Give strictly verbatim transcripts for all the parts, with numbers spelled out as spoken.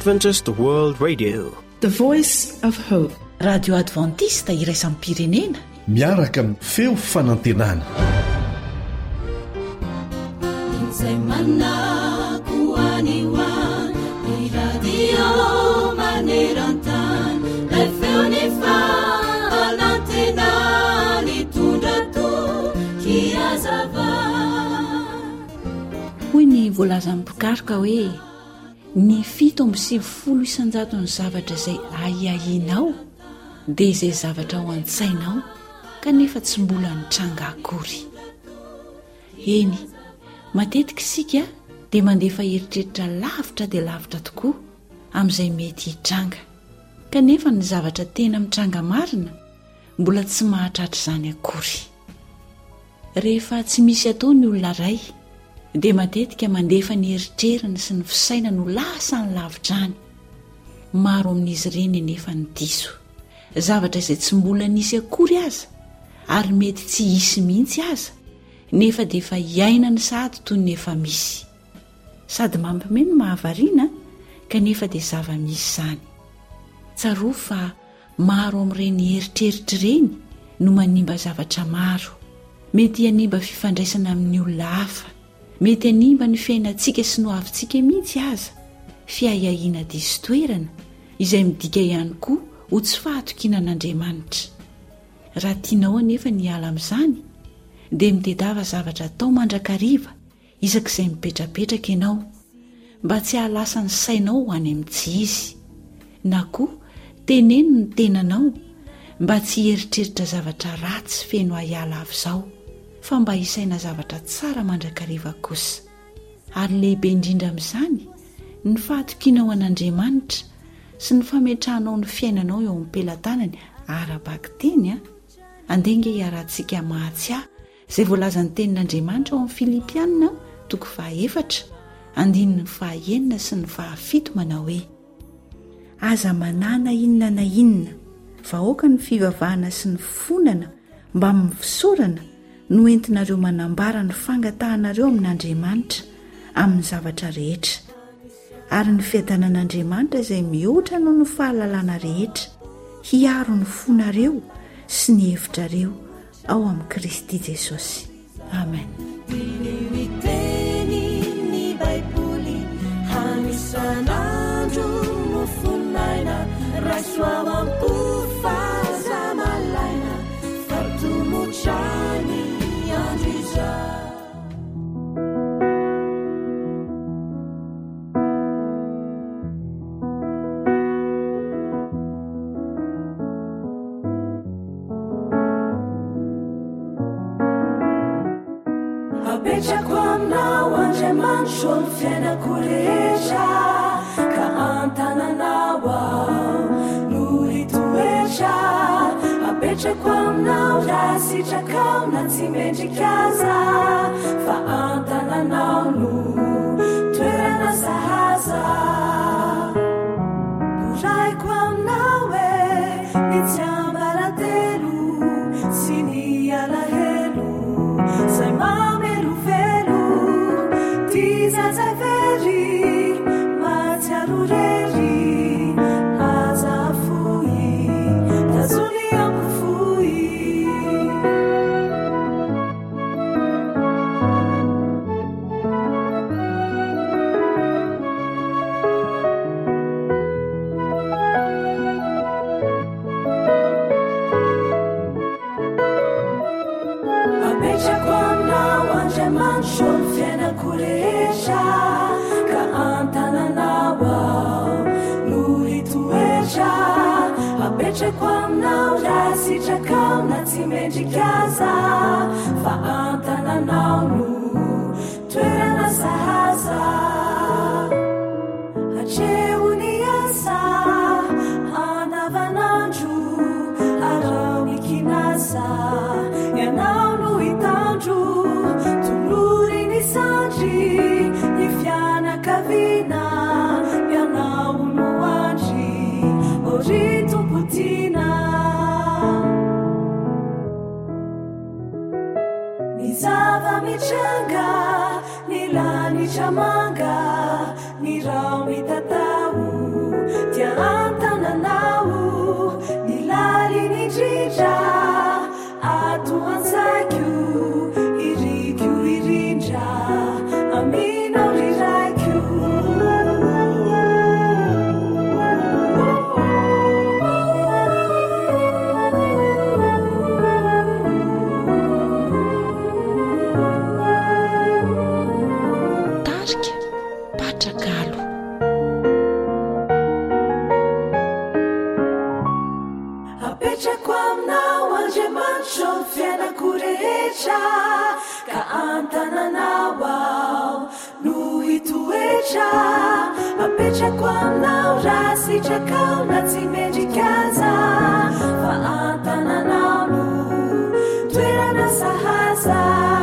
Adventist World Radio, the voice of hope. Radio Adventista iraisam pirenena miaraka amin'ny feo fanantenana. hoy ny voalaza mipikaroka hoe ny fito amby sivifolo isanjato ny zavatra izay ahiahinao dia izay zavatra ao an-tsainao kanefa tsy mbola nitranga akory. Eny, matetika isika dia mandefa heritreritra lavitra dia lavitra tokoa amin'izay mety hitranga, kanefa ny zavatra tena mitranga marina mbola tsy mahatratra izany akory. Rehefa tsy misy atao ny olona ray dia matetika mandefa ny heritreriny sy ny fisainany ho lasa ny lavitrany. Maro amin'izy ireny nefa ny diso, zavatra izay tsy mbola nisy akory aza ary mety tsy hisy mihitsy aza, nefa dia efa hiainany sady toy ny efa misy, sady mampimeno mahavariana kanefa dia zava-misy izany. Tsaroa fa maro amin'ireny heritreritra ireny no manimba zavatra maro, mety hanimba fifandraisana amin'ny olona hafa, mety hanimba ny fiainantsika sy no avintsika mihitsy aza, fiahiahiana diso toerana izay midika ihany koa ho tsy fahatokinan'Andriamanitra. Raha tianao anefa ny ala amin'izany dia mitedava zavatra atao mandrakariva izak'izay mipetrapetraka ianao, mba tsy hahalasa ny sainao ho any amin'ny tsy izy, na koa teneno ny tenanao mba tsy heritreritra zavatra ratsy feno ahiala avy izao, fa mba hisaina zavatra tsara mandrakariva kosa. Ary lehibe indrindra amin'izany ny fahatokinao an'Andriamanitra sy ny fametrahanao ny fiainanao eo amin'ny pelantanany ara-baky teny a andenge hiarantsika mahatsy izay voalazan'ny tenin'Andriamanitra ao amin'ny Filipianina toko fahaefatra andininy fahaenina sy ny fahafito manao hoe: aza manana inona na inona vahoaka ny fivavahana sy ny fonana mba amin'ny fisaorana no entinareo manambara ny fangatahanareo amin'Andriamanitra amin'ny zavatra rehetra, ary ny fiadanan'Andriamanitra izay mihoatra noho ny fahalalana rehetra hiaro ny fonareo sy ny hevitrareo ao amin'ny Kristy Jesosy. Amen. Apetrako aminao Andriamanitra ny fiainako rehetra, ka an-tananao aho no hitoetra. Apetrako aminao raha sitrakao na tsy mendrika aza, fa an-tananao no toerana sahaza. Noraiko aminao e ny tsy ambaratelo sy ny alahelo zay mamelo velo ty zaza very matsiaro rery aza foy tazony amiko foy. Apetrako aminao Andriamanitra ny fiainako rehetra, ka an-tananao aho no hitoetra. Apetrako aminao raha sitrakao na tsy mendrika aza, fa an-tananao no toerana sahaza. Hatreo ny asa andavanandro arao ny kinasa, ianao no hitandro tolory ny sandry ny fianakaviana, ianao no andry ori tompotina. Ny zava-mitranga ny lanitra manga, ny rao mitatao apetrako aminao raha sitraka na tsy mendrikaza fa antananao no toerana sahaza.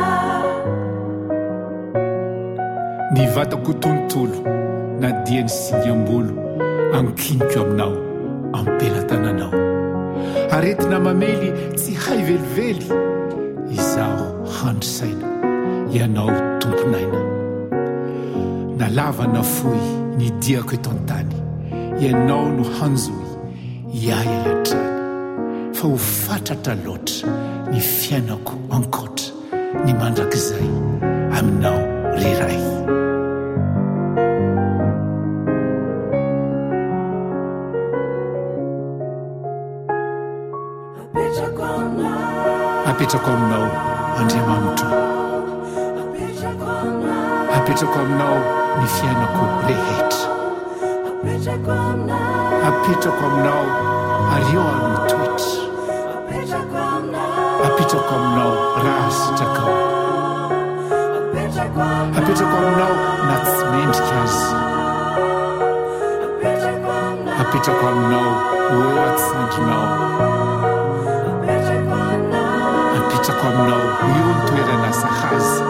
Ny vatako tontolo na dia ny singam-bolo ankiniko aminao ampelatananao aretina mamely tsy hay velively izaho handrisaina ianao tomponaina nalava na foy ny diako eto an-tany ianao no hanjoy iaya latrany fa ho fatratra loatra ny fiainako ankoatra ny mandrakizay aminao riray. Apetrako aminao Andriamanitra, apetrako aminao ny fiainako rehetra, apetrako aminao arioano toetra, apetrako aminao raha sitrakao, apetrako aminao na tsy mendrika azy, apetrako aminao eo atsandrinao, apetrako aminao eo ny toerana sahaza,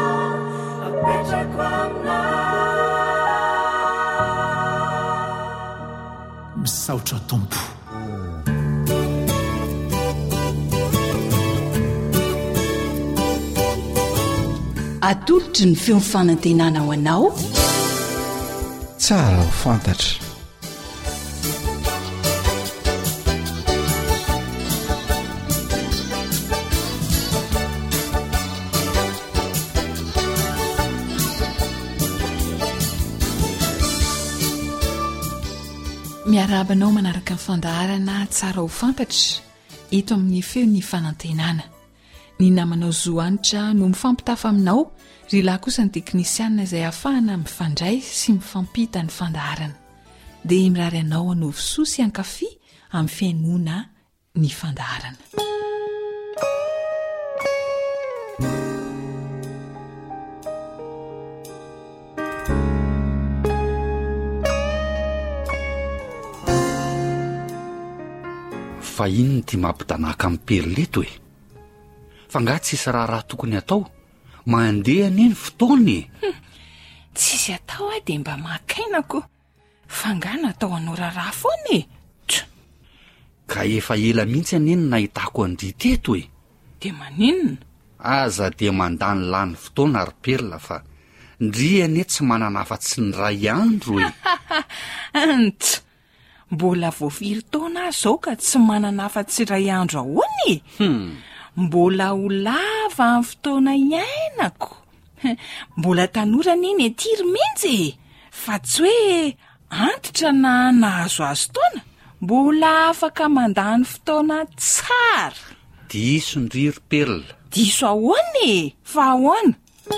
misaotra tompo. Atolotry ny feo fanantenana ho anao tsara ho fantatra. miarabanao manaraka ny fandaharana tsara ho fantatra eto amin'ny feo ny fanantenana. Ny namanao zoanitra no mifampitafa aminao ry lahy kosa ny teknisianina izay ahafahana mifandray sy mifampita ny fandaharana dia mirary anao anao fisoa sy ankafy amin'ny fiainoana ny fandaharana. Fa ino ty mampitanaka amin'ny perileto e? Fa nga tsisy raha tokony atao mandeha neny fotoany hm, tsisy atao a dia mba makainako fa nga natao anao raha foana e. Ka efa ela mihitsy aneny nahitako andry teto e. Dia maninona? Aza dia mandany lany fotoana ary perla fa ndry ane tsy manana afa-tsy ny ray andro e. Ant mbola voafiry taona zao ka tsy manana afa-tsy ray andro ahoany? Hmm. Mbola ho lava amin'ny fotoana iainako. Mbola tanora neny etiry mihitsy fa tsy hoe antitra na nahazo azo taona. Mbola afaka mandany fotoana tsara. Diso ndry ry perla. Diso ahoany? Fa ahoana?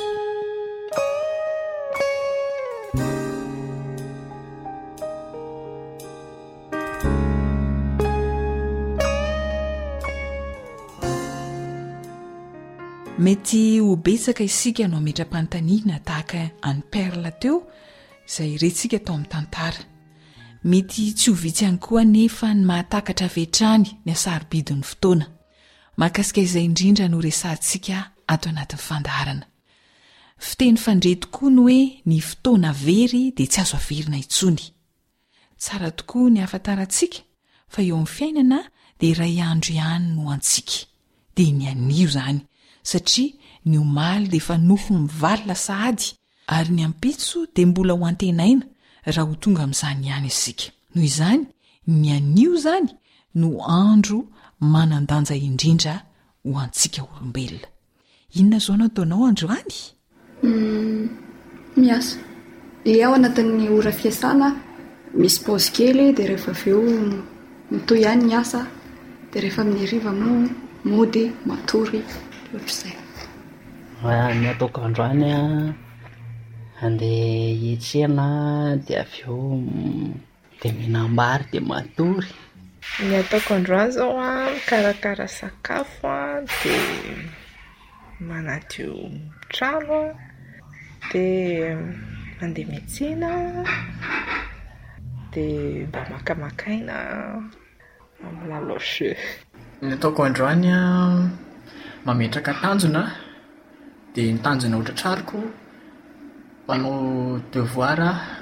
Mety ho betsaka isika no ametra-panontaniana tahaka any perla teo izay retsika tao amin'ny tantara. Mety tsy ho vitsy ihany koa nefa ny mahatakatra vetrany ny asarobidin'ny fotoana. Mahakasika izay indrindra no resantsika ato anatin'ny fandaharana. Fiteny fandre tokoa no hoe ny fotoana very dia tsy azo averina intsony. Tsara tokoa ny ahafantarantsika fa eo amin'ny fiainana dia iray andro ihany no antsika. Dia ny anio izany. Satria ny omaly dia efa nofo mivalina sahady ary ny ampitso dia mbola ho antenaina raha ho tonga amin'izany ihany isika. Noho izany ny anio izany no andro manandanja indrindra ho antsika olombelona. Inona zao no ataonao androany? Mm, miasa. Eo anatin'ny ora fiasana misy paozy kely dia rehefa avy eo mitoy ihany ny asa dia rehefa amin'ny hariva moa mody matory. Ny ataoko androany a andeha hiatsena dia avy eo dia mihinam-bary dia matory. Ny ataoko androany zao a mikarakara sakafo a dia manadio trano dia mandeha miatsena dia mba makamakaina amina loche. Ny ataoko androany a mametraka tanjona dia ny tanjona otratrariko mpanao devoir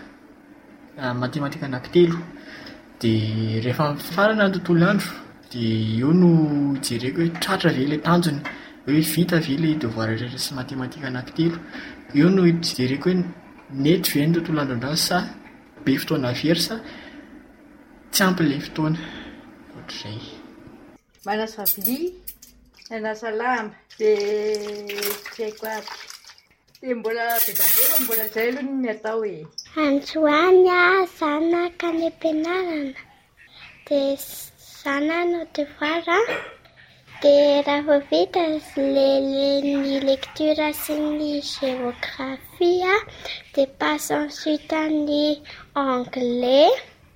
matematika anankitelo dia rehefa farana ny tontolo andro dia eo no jereko hoe tratra ve ilay tanjona, hoe vita ve ilay devoir rehetra sy matematika anankitelo. Eo no jereko hoe nety ve ny tontolo andro andrano sa be fotoana very sa tsy ampy ilay fotoana ohatr'izay. Manasa vilia, manasa lamba dia tsy haiko aby dia mbola bedabeba mbola izay aloha ny atao e. Androany a zanaka any am-pianarana dia zana no devoir dia raha vita ny lecture sy ny géographie dia passe ensuite ny anglais.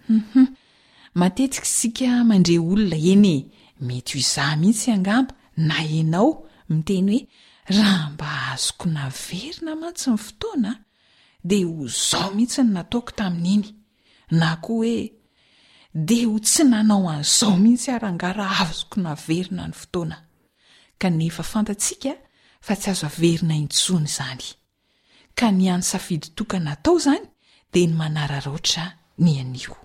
Matetika sika mandre olona eny mety ho izaho mihitsy angamba na enao miteny hoe raha mba azoko naverina mantsy ny fotoana dia ho zao mihitsy ny nataoko tamin'iny, na koa hoe dia ho tsy nanao an'izao mihitsy arangara azoko naverina ny fotoana. Kanefa fantatsika fa tsy azo averina intsony izany, ka ny any safidy tokana atao izany dia ny manararoatra ny anio.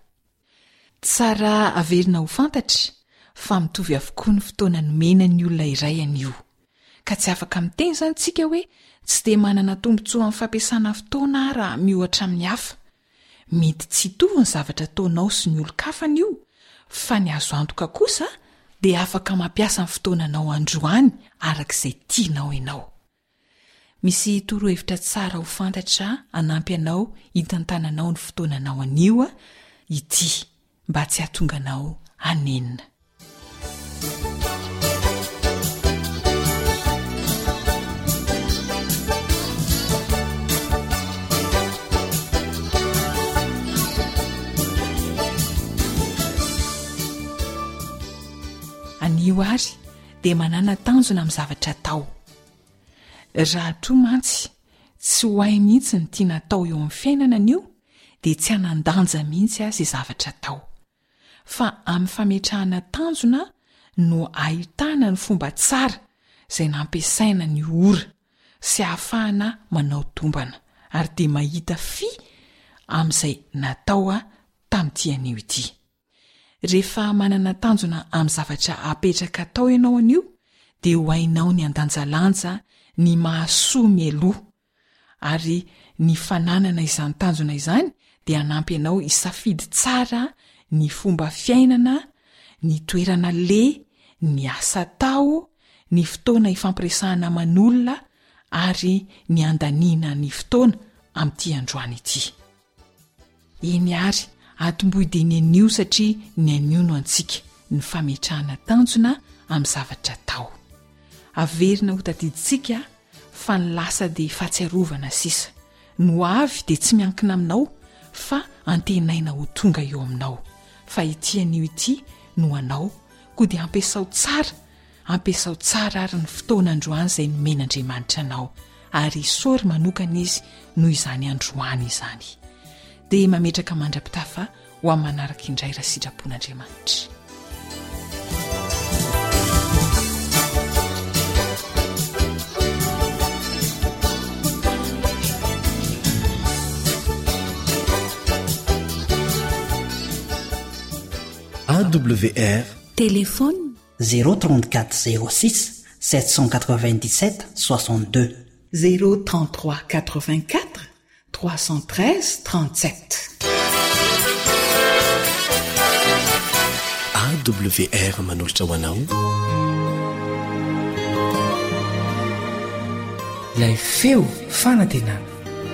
Tsara averina ho fantatra fa mitovy avokoa ny fotoana nomena ny olona iray anio, ka tsy afaka miteny izany tsika hoe tsy dia manana tombontsoa amin'ny fampiasana fotoana raha miohatra amin'ny hafa. Mety tsy hitovy ny zavatra ataonao sy ny olon-kafa io, fa ny azo antoka kosa dia afaka mampiasa ny fotoananao androany arak'izay tianao ianao. Misy torohevitra tsara ho fantatra hanampy anao hitantananao ny fotoananao anio a ity mba tsy hahatonga anao hanenina. Anio ary dia manana tanjona amin'ny zavatra atao. Raha toa mantsy tsy ho hay mihitsy ny tiana atao eo amin'ny fiainana anio dia tsy hanan-danja mihitsy izay zavatra atao. Fa amin'ny fametrahana tanjona no ahitana ny fomba tsara izay nampiasaina ny ora sy ahafahana manao tombana ary dia mahita fi amin'izay natao a tamin'ity anio ity. Rehefa manana tanjona amin'ny zavatra apetraka atao ianao anio dia ho hainao ny andanjalanja ny mahasoa mialoha, ary ny fananana izany tanjona izany dia hanampy ianao hisafidy tsara ny fomba fiainana, ny toerana le, ny asa tao, ny fotoana hifampiresahana aman'olona ary ny andaniana ny fotoana amin'ity androany ity. Eny ary atombohy ny anio satria ny anio no antsika ny fametrahana tanjona amin'ny zavatra tao. Averina ho tadiditsika fa ny lasa dia fahatsiarovana sisa. No avy dia tsy miankina aminao fa antenaina ho tonga eo aminao. Fa ity anio ity no anao koa dia ampiasao tsara, ampiasao tsara ary ny fotoana androany izay nomen'Andriamanitra anao, ary sory manokana izy noho izany androany izany. Dia mametraka mandra-pitafa ho amin'ny manaraka indray raha sitrapon'Andriamanitra. A W R téléphone zéro trente-quatre zéro six sept cent quatre-vingt-dix-sept soixante-deux zéro trente-trois quatre-vingt-quatre trois cent treize trente-sept. A W R manolotra ho anao ilay feo fanantenana.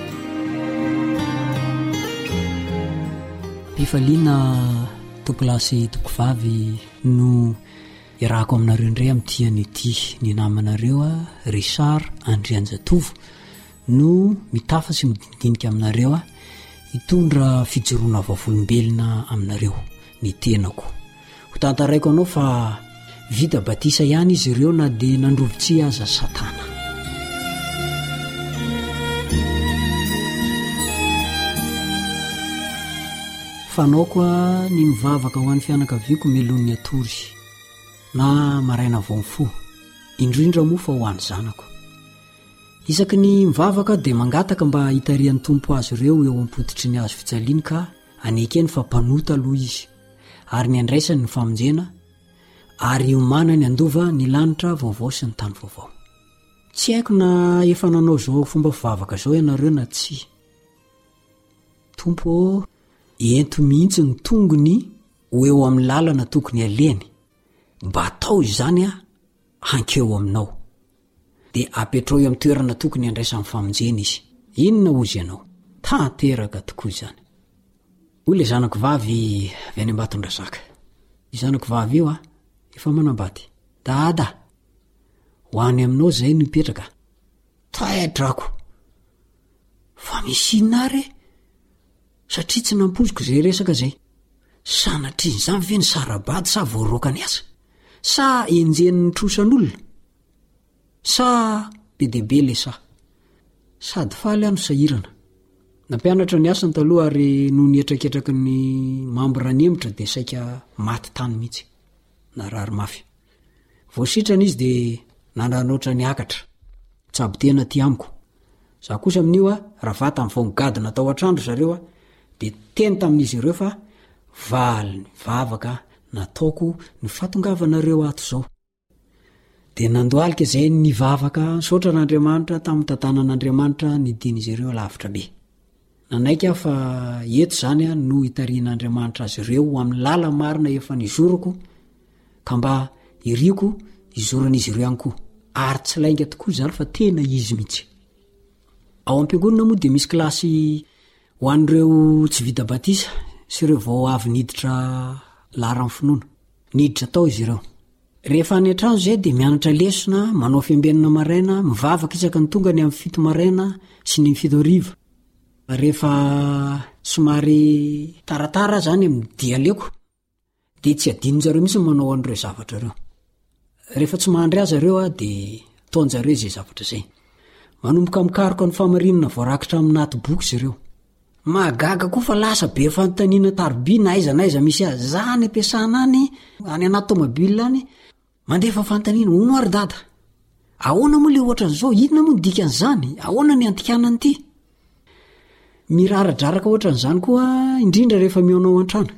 Pifaliana tokolasy tokovavy no irako aminareo indray amin'ity an'ity ny namanareo a Richard Andrianjatovo no mitafa sy midinidinika aminareo a hitondra fijoroana vavolombelona aminareo ny tenako. Ho tantaraiko anao fa vita batisa ihany izy ireo na dia nandrovitsi aza Satana. fanao koa ny mivavaka ho an'ny fianakaviako melon'ny atory na maraina vaomfo indrindra moa fa ho an'ny zanako. Isaky ny mivavaka dia mangataka mba hitarian'ny tompo azy ireo eo ampotitry ny azo fijaliany ka anekeny fa mpanota aloha izy ary ny andraisany ny famonjena ary omana ny andova ny lanitra vaovao sy ny tany vaovao. Tsy haiko na efa nanao zao fomba fivavaka zao ianareo na tsy. Tompo ento mihitsy ny tongony ho eo amin'ny lalana tokony aleny mba atao izany a hankeo aminao dia apetrao eo amin'ny toerana tokony andraisan'ny famonjena izy. Inona ozy ianao? Tanteraka tokoa izany. Hoy le zanako vavy avy any Ambatondrazaka. I zanako vavy io a efa manambady. Dada, ho any aminao zay no ipetraka. Taedrako. Fa misy inona re? Satria tsy nampoziko zay resaka zay. Sanatrin' izany ve ny sarabady sa voaroaka ny asa? Sa enjen'ny trosan'olona? Sa be deaibe le sa? Sady faly ano sahirana. Nampianatra ny asany taloha ary no nietraketraky ny mambo ranimitra dia saika maty tany mihitsy. Narary mafy. Voasitrana izy dia nananoatra ny akatra. Tsabotena ty amiko. Za kosa amin'io a raha vata amin'ny vaongadina tao an-trandro zareo a dia teny tamin'izy ireo fa valy ny vavaka nataoko ny fatongavanareo ato zao. Dia nandoalika izay ny vavaka saotra n'Andriamanitra tamin'ny tantanan'Andriamanitra ny dian'izy ireo lavitra be. Nanaika fa eto zany a no hitarian'Andriamanitra azy ireo amin'ny lala marina efa nizoroko ka mba iriako izoran'izy ireo ihany koa. Ary tsy lainga tokoa zany fa tena izy mihitsy. Ao am-piangonana moa dia misy kilasy ho an'ireo tsy vita batisa sy ireo vao avy niditra lara amin'ny finoana. Niditra tao izy ireo. Rehefa any an-trano zay dia mianatra lesona, manao fiambenana maraina, mivavaka isaka ny tonga ny amin'ny fito maraina sy ny fito hariva. Rehefa somary taratara zany amin'ny dia leko dia tsy adinonjareo mihitsy manao an'ireo zavatra ireo. Rehefa tsy mahandry azy ireo a dia taonjareo izay zavatra zay. Manomboka mikaroka ny famarinana voarakitra amin'ny naty boky izy ireo. Mahagaga koa fa lasa be fanontaniana tarobia na aiza na aiza misy azy. Zany ampiasana any any anaty tomobile any mandefa fanontaniana hono ary dada. Ahoana moa le ohatran'izao? Inona moa ny dikan'izany? Ahoana ny antikanany ity? Miraradraraka ohatran'izany koa indrindra rehefa mionao an-trano.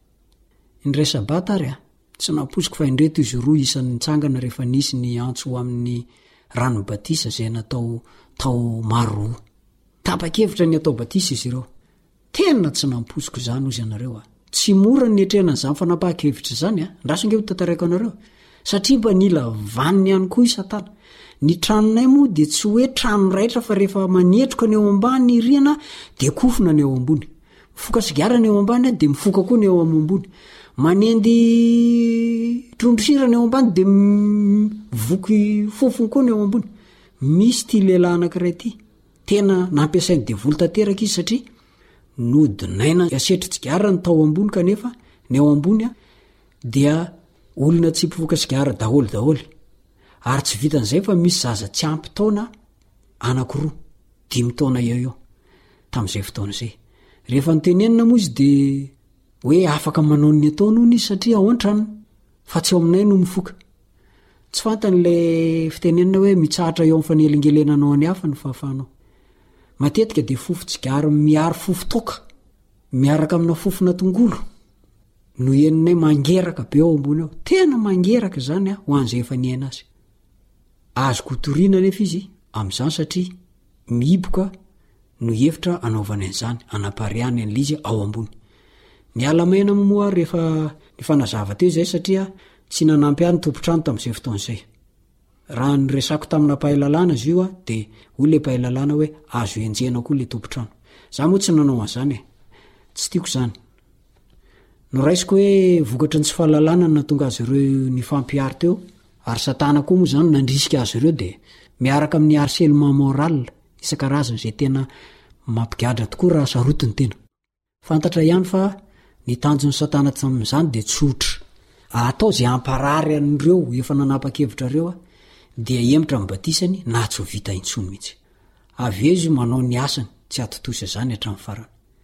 Indray sabata ary a tsy nampoziko fa indreto izy roa isan'ny nitsangana rehefa nisy ny antso amin'ny rano batisa zay natao tao maro. Tapa-kevitra ny atao batisa izy ireo. Tena tsy nampoziko zany ozy ianareo a. Tsy mora ny etrena izany fanapa-kevitra zany a. Ndrasonge ho tantarako anareo. Satria mba nila vaniny ihany koa isatana. Ny tranonay moa dia tsy hoe trano raitra fa rehefa manetroka ny eo ambany ny riana dia kofona ny eo ambony. Mifoka sigara ny eo ambany dia mifoka koa ny eo ambony. Manendy trondrosira ny eo ambany dia voky fofony koa ny eo ambony. Misy ty lehilahy anankiray ty. Tena nampiasainy devoly tanteraka izy satria nodinaina asetry tsigara ny tao ambony kanefa ny eo ambony a dia olona tsy mpivoaka sigara daholo daholo. Ary tsy vitan'izay fa misy zaza tsy ampy taona anankiroa dimy taona eo eo tamin'izay fotoana izay. Rehefa nitenenina moa izy dia hoe afaka manao ny ataony hono izy satria ao an-trano fa tsy ao aminay no mifoka. Tsy fantan'ilay fitenenina hoe mitsahatra eo amin'ny fanelingelenanao any hafa ny fahafanao. Matetika dia fofo-tsigara miaro fofo toka miaraka amina fofona tongolo no eninay mangeraka be ao ambony ao. Tena mangeraka zany a ho an'izay efa niaina azy. Azoko toriana nefa izy amin'izany satria mihiboka no hevitra anaovany an'izany anapariany an'lizy ao ambony. Ny alamaina moa rehefa ny fanazava teo izay satria tsy nanampy any tompotrano tamin'izay fotoana izay. Raha ny resako tamina pahalalana izy io a dia ho le pahalalana hoe azo enjena koa le tompotrano. Za moa tsy nanao an'izany e. Tsy tiako zany. Noraisiko hoe vokatra ny tsy fahalalana no natonga azy ireo ny fampiary teo ary satana koa moa zany nandrisika azy ireo dia miaraka amin'ny harcèlement moral isan-karazany izay tena mampigadra tokoa raha sarotiny tena. Fantatra ihany fa ny tanjon'ny satana tamin'izany dia tsotra. Atao izay amparary an'ireo efa nanapa-kevitra ireo a dia emitra mibatisany na tsy ho vita intsony mihitsy. Avy eo izy manao ny asany tsy atotosa zany hatramin'ny farany.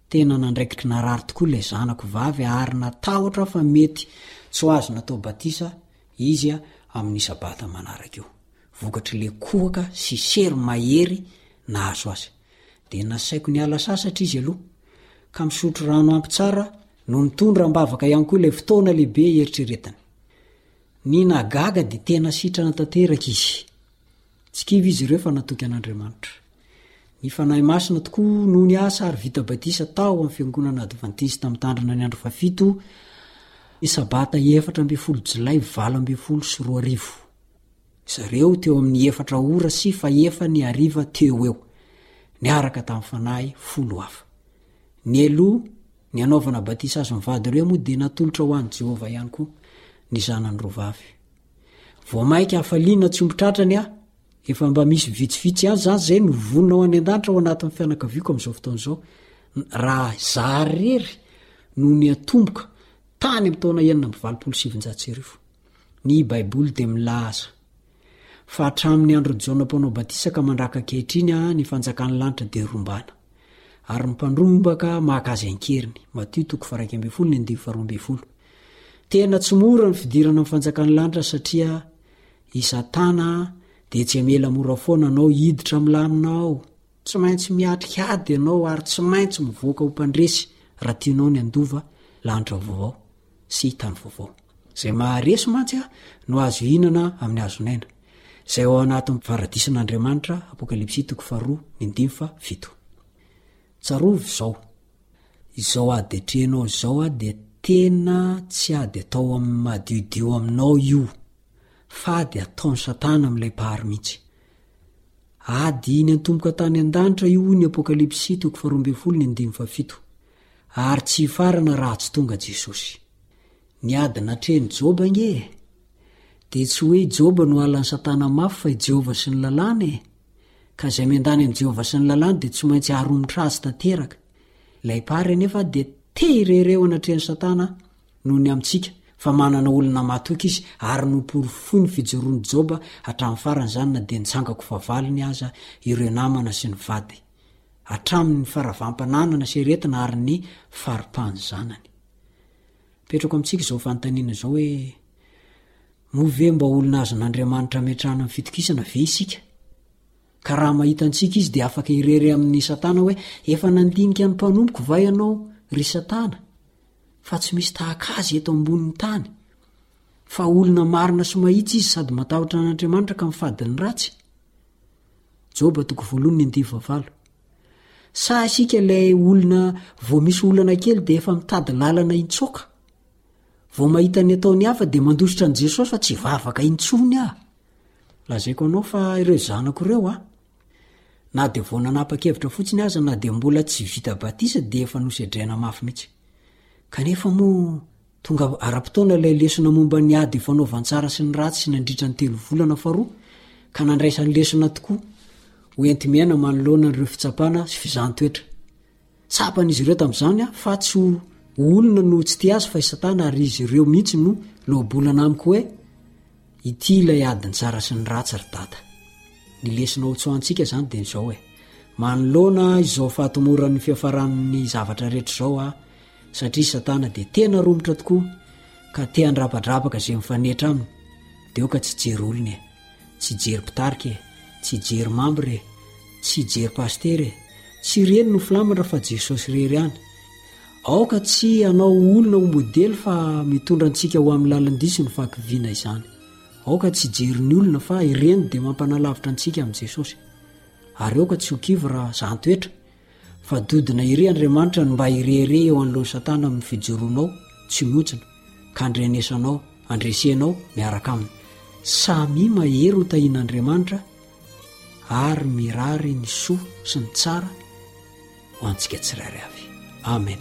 tena nandraikitry narary tokoa ilay zanako vavy ary natahotra fa mety tsy ho azo natao batisa izy a amin'ny sabata manaraka io vokatry le kohaka sy sery mahery nahazo azy de nasaiko ny ala sasatra izy aloha ka misotro rano ampy tsara no mitondra mbavaka ihany koa ilay fotoana lehibe eritreretany ny nagaga de tena sitrana tanteraka izy tsy kivy izy ireo fa natoky an'Andriamanitra ny fanahy masina tokoa noho ny asa ary vita batisa tao amin'ny fiangonana adventista mitandrina ny andro fafito ny sabata efatra amby folo jolay valo amby folo sy roa arivo zareo teo amin'ny efatra ora sy fa efa ny ariva teo eo niaraka tamin'ny fanahy folo hafa ny aloha ny anaovana batisa azo mivady ireo moa dia natolotra ho an'i Jehova ihany koa ny zanany rovavy vao mainka hafaliana tsy ompitratrany a efa mba misy vitsivitsy ihany zany zay no vonona ho any an-danitra ao anatin'ny fianakaviako amin'izao fotoan'izao raha zarery no ny atomboka tany amin'ny taona enina amby valopolo sy sivinjato sy arivo ny baiboly dia milaza fa hatramin'ny andro Jaona mpanao batisa ka mandraka ankehitriny a ny fanjakan'ny lanitra dia rombana ary mipandrombaka mahakazy ankeriny Matio toko faraika amby folo ny andimy faharoa amby folo tena tsy mora ny fidirana amin'ny fanjakan'ny lanitra satria i Satana dia tsy amela mora foana anao hiditra milaminao tsy maintsy miatriky ianao ary tsy maintsy mivoaka ho mpandresy raha tianao ny andova lanitra vaovao sy tany vaovao zay maharesy mantsy a no azo hinana amin'ny azonaina zay ao anatin'ny varadisan'Andriamanitra apokalipsy toko faharoa ny andimy fa fito tsarovy zao izao adetrenao zao a de tena tsy ady atao amin'ny madiodio aminao io fa dy ataony Satana amin'ilay pahary mihitsy ady ny antomboka tany an-danitra io ny apokalipsy toko faharoa amby folo ny andimy fa fito ary tsy farana raha tsy tonga Jesosy ny ady natreny Joba nge de tsy hoe Joba no alan'ny Satana mafy fa i Jehova sy ny lalàny ka zay miandany amin'ny Jehova sy ny lalàny de tsy maintsy haromotra azy tanteraka lay pahary anefa de teirereo anatrehan'ny Satana noho ny amintsika fa manana olona matoky izy ary noporofo ny fijoroany Joba hatramin'ny farany zany na de nitsangako favaliny aza ireo namana sy ny vady hatramin'ny faravampananana sy retina ary ny faripahany zanany petrako amintsika izao fanontaniana zao hoe move mba olona azon'Andriamanitra metrahana amin'ny fitokisana ve isika ka raha mahita antsika izy dia afaka irery amin'ny Satana hoe efa nandinika ny mpanomboka va ianao ry Satana fa tsy misy tahaka azy eto ambonin'ny tany fa olona marina sy mahitsy izy sady matahotra an'Andriamanitra ka mifadiny ratsy Joba toko voalohany ny andimy vavalo sa isika ilay olona vao misy olana kely dia efa mitady lalana intsoka vao mahita ny ataony hafa dia mandositra an' Jesosy fa tsy vavaka intsony ah lazaiko anao fa ireo zanako ireo a na dia vao nanapa-kevitra fotsiny aza na dia mbola tsy vita batisa dia efa nosedrena mafy mihitsy kanefa moa tonga ara-potoana ilay lesona momba ny ady fanaovantsara sy ny ratsy sy nandritra ny telo volana faharoa ka nandraisan'ny lesona tokoa hoenti-miaina manoloana n'ireo fitsapana sy fizahn-toetra tsapan'izy ireo tamin'izany a fa tsy olona no tsy ti azy fa Satana ary izy ireo mihitsy no loabolana amiko hoe ity ilay adiny tsara sy ny ratsy ry dada ny lesona otsoantsika zany dia nizao hoe manoloana izao fahatomoran'ny fiafaran'ny zavatra rehetra zao a satria Satana dia tena romotra tokoa ka te handrapadrapaka zay mifanetra aminy dia eo ka tsy jery olona e tsy jery mpitarika e tsy jery mambre tsy jery pastery e tsy reny no filamatra fa Jesosy rery any aoka tsy anao olona ho modely fa mitondra antsika ho amin'ny lalan-diso ny fahakiviana izany aoka tsy jery ny olona fa ireny dia mampanalavitra antsika amin'i Jesosy ary aoka tsy ho kivo raha zahn-toetra fa dodina ire Andriamanitra no mba irere eo an'lohan'ny Satana amin'ny fijoronao tsy miotsina ka andrenesanao andresenao miaraka aminy samy mahery ho tahian'Andriamanitra ary mirary ny soa sy ny tsara ho antsika tsirairay avy amen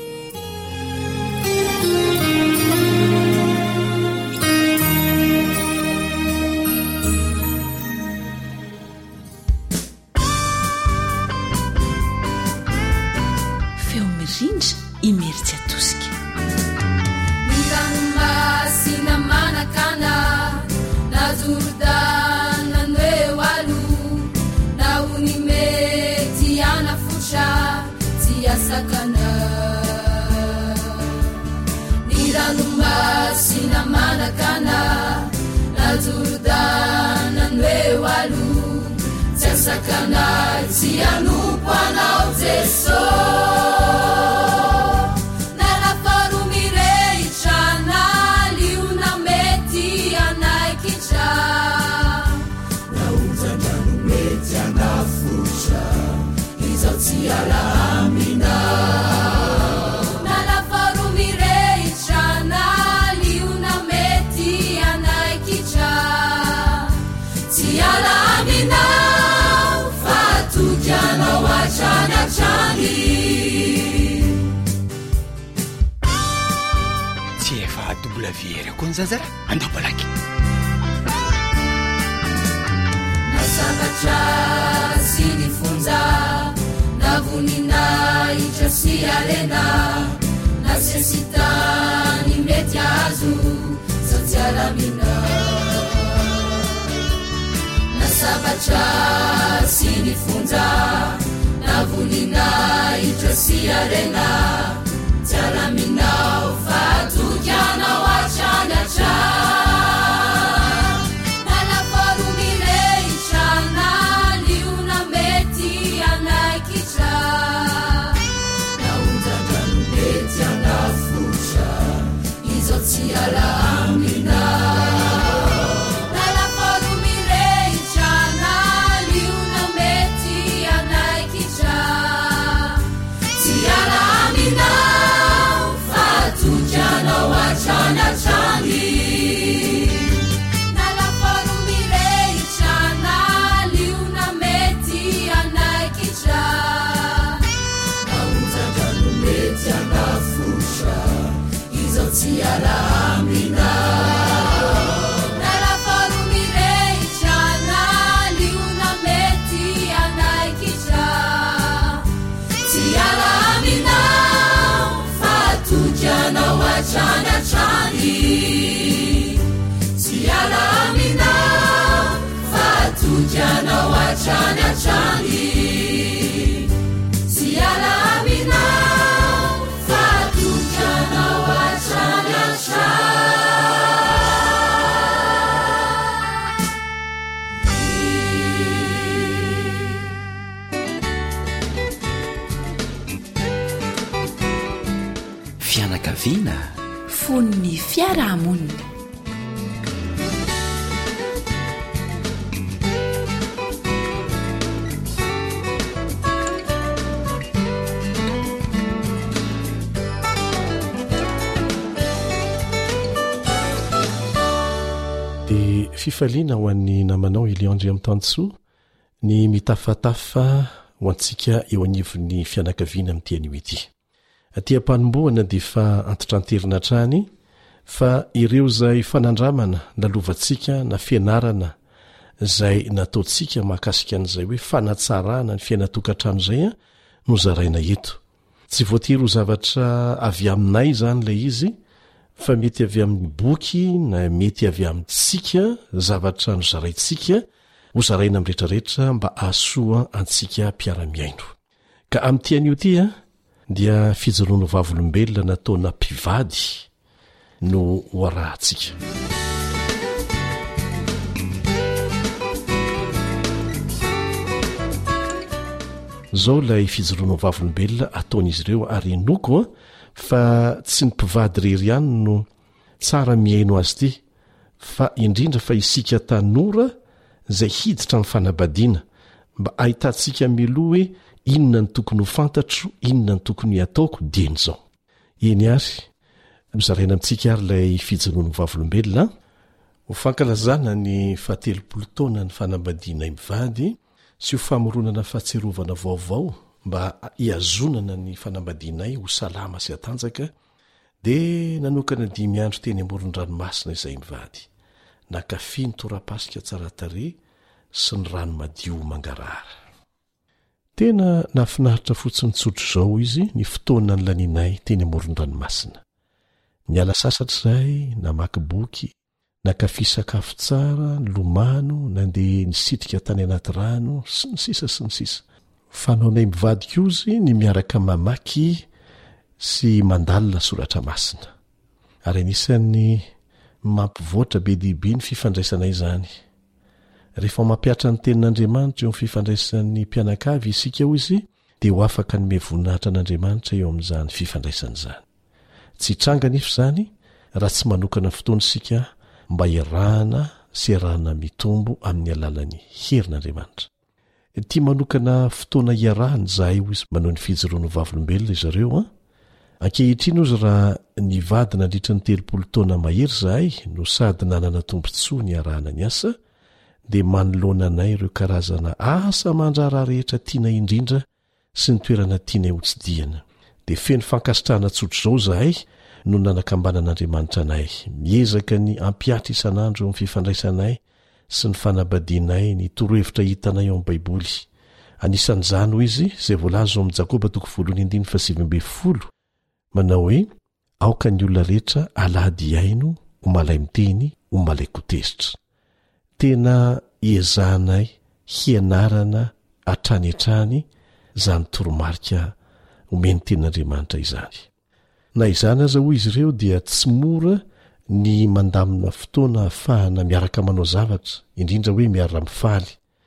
feomirindra imeritsy atosika miranommasina manakana na Jordana noewalo na unimeti anafutra tiasakana masakana tsy anompo anao jeso nalafaromirehitrana liona mety anaikitra naonjandrano mety anafotra izao tsy ala amina nalafaromirehitrana liona mety anaikitra tsy ala amina fatokianao atranatrany tsy efa w r koa ny zazara andambalaky nasabatra sy ny fonja navonina itra sy arena nasesitany mety azo sao tsy alamina nasabatra sy ny fonja navonina itra sy arena tsy alaminao fatokianao atranatra nalafaromirehitrana liona mety anaikitra naonjandrano mety anafotra izao tsy ala amina nalafaromirehitrana liona mety anaikitra tsy ala amina fatokianao atranatrany nalafaromirehitrana liona mety anaikitra naonjandrano mety anafotra izao tsy ala amina nalafaromirehitrana liona mety anaikitra tsy ala amina fatokianao atranatrany tsy ala amina fatokianao atranatrany tsy ala amina fatokianao atranatrany fianakaviana fon'ny fiarahamonina dia fifaliana ho an'ny namanao eliandry amin'ny tansoa ny mitafatafa ho antsika eo anivon'ny fianakaviana amin'nytian'io ity atia-panomboana dia fa antitranterina trany fa ireo izay fanandramana nalovantsika na fianarana izay nataontsika mahakasika an'izay hoe fanatsarana ny fiainatokantrano izay a no zaraina eto tsy voatery ho zavatra avy aminay izany ilay izy fa mety avy amin'ny boky na mety avy amintsika zavatra no zaraintsika ho zaraina amin'rehetrarehetra mba ahasoa antsika mpiara-miaino ka amin'nytian'io tya dia fijoroano vavolombelona nataona mpivady no hoarahantsika zao ilay fijoroano vavolombelona ataon'izy ireo ary noko a fa tsy ny mpivady rery ihany no tsara miaino azy ty fa indrindra fa isika tanora izay hiditra amin'ny fanabadiana mba ahitantsika miloha hoe inona ny tokony ho fantatro inona ny tokony ataoko dieny zao eny ary mizaraina amintsika ary ilay fijoroano vavolombelona ho fankalazana ny fahatelopolo taona ny fanambadianay mivady sy ho famoronana fahatserovana vaovao mba hiazonana ny fanambadianay ho salama sy atanjaka dia nanokana dimy andro teny amoron-dranomasina izay mivady nakafi ny torapasika tsara tare sy ny rano madio mangarara tena nafinaritra fotsiny tsotro zao izy ny fotoana ny laninay teny amoron-dranomasina niala sasatra izay namaky boky nakafi sakafo tsara lomano nandeha nisitrika tany anaty rano sy ny sisa sy ny sisa fanaonay mivady kozy ny miaraka mamaky sy mandalina soratra masina ary anisan'ny mampivoatra be dihibe ny fifandraisanay izany rehefa mampiatra ny tenin'andriamanitra eo amin'ny fifandraisan'ny mpianakavy isika ho izy dia ho afaka ny mevonahitra an'andriamanitra eo amin'izany fifandraisana izany. Tsy tranga nefa izany raha tsy manokana fotoana isika mba irahana sy irahana mitombo amin'ny alalan'ny herin'andriamanitra. Tia manokana fotoana iarahana izahay ho izy manao ny fijoroano vavolombelona izy ireo a. Ankehitriny ozy raha ny vady nandritra ny telopolo taona mahery izahay no sady nanana tombontsoa ny arahana ny asa dia manoloana anay ireo karazana asa mandrara rehetra tiana indrindra sy ny toerana tiana hotsidihana. Dia feno fankasitrahana tsotra izao izahay no nanakambanan'Andriamanitra anay, miezaka ny ampiatra isan'andro eo amin'ny fifandraisanay sy ny fanabadianay ny torohevitra hitanay ao amin'ny Baiboly. Anisan'izany hoy izy izay voalaza ao amin'ny Jakoba toko voalohany andiny faha sivy ambin'ny folo manao hoe aoka ny olona rehetra alady aino ho malay miteny ho malay kotezitra. Tena iezahanay hianarana hatrany hatrany izany toromarika omeny tenin'Andriamanitra izany. Na izany aza hoy izy ireo dia tsy mora ny mandamina fotoana ahafahana miaraka manao zavatra, indrindra hoe miaraka mifaly.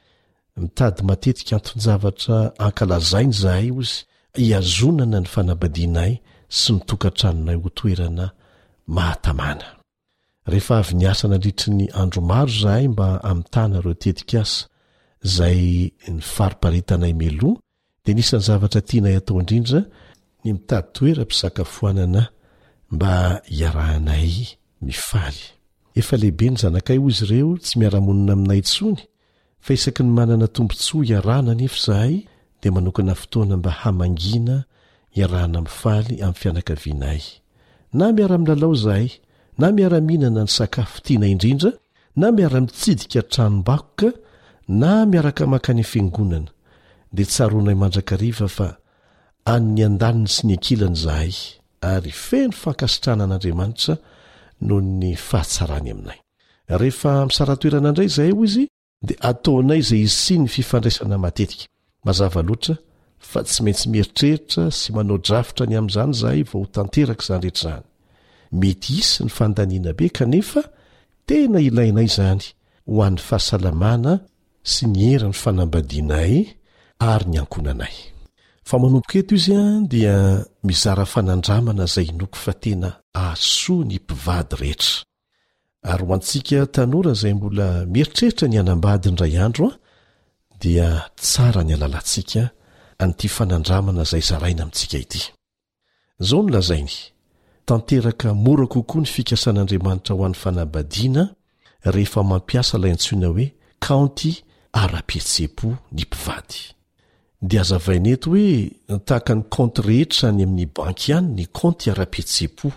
Mitady matetika anton-javatra ankalazainy izahay ozy hiazonana ny fanabadianay sy ny tokantranonay ho toerana mahatamana. Rehefa avy niasa nandritry ny andro maro izahay mba amitana ireo tetikasa izay ny fariparetanay meloa dia nisan'ny zavatra tianay atao indrindra ny mitady toeram-pisakafoanana mba hiarahanay mifaly. Efa lehibe ny zanakay hoy izy ireo tsy miara-monina aminay intsony fa isaky ny manana tombontsoa hiarahana nefa izahay dia manokana fotoana mba hamangina hiarahana mifaly amin'ny fianakavianay. Na miara-milalao izahay, na miara-mihinana ny sakafo tiana indrindra, na miara-mitsidika tranom-bakoka, na miaraka makany fiangonana, dia tsaroanay mandrakariva fa an'ny andaniny sy ny ankilany izahay ary feno fankasitrahana an'Andriamanitra noho ny fahatsarany aminay. Rehefa misaratoerana indray izahay ho izy dia ataonay izay isi ny fifandraisana matetika. Mazava loatra fa tsy maintsy mieritreritra sy manao drafitra ny amin'izany izahay vao ho tanteraka izany rehetra izany. Mety hisy ny fandaniana be kanefa tena ilainay izany ho an'ny fahasalamana sy ny heran'ny fanambadianay ary ny ankonanay. Fa manomboka eto izy a dia mizara fanandramana izay inoko fa tena ahasoa ny mpivady rehetra. Ary ho antsika tanora izay mbola mieritreritra ny hanambady indray andro a dia tsara ny alalantsika an'ity fanandramana izay zaraina amintsika ity. Izao no lazainy, tanteraka mora kokoa ny fikasan'Andriamanitra ho an'ny fanambadiana rehefa mampiasa ilay antsoina hoe kaonty ara-pihetsepo ny mpivady. Dia azavaina eto hoe tahaka ny kaonty rehetra any amin'ny banky ihany ny kaonty ara-pihetsepo.